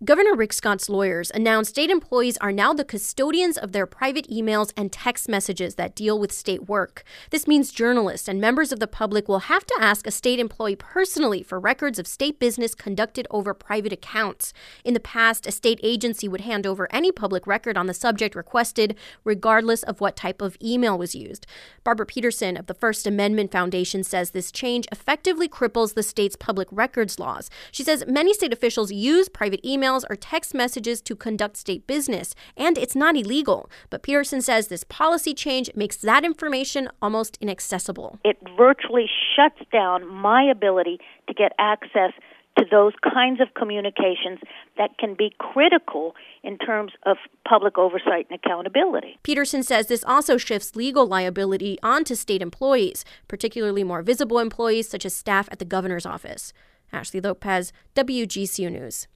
Governor Rick Scott's lawyers announced state employees are now the custodians of their private emails and text messages that deal with state work. This means journalists and members of the public will have to ask a state employee personally for records of state business conducted over private accounts. In the past, a state agency would hand over any public record on the subject requested, regardless of what type of email was used. Barbara Peterson of the First Amendment Foundation says this change effectively cripples the state's public records laws. She says many state officials use private emails or text messages to conduct state business, and it's not illegal. But Peterson says this policy change makes that information almost inaccessible. It virtually shuts down my ability to get access to those kinds of communications that can be critical in terms of public oversight and accountability. Peterson says this also shifts legal liability onto state employees, particularly more visible employees such as staff at the governor's office. Ashley Lopez, WGCU News.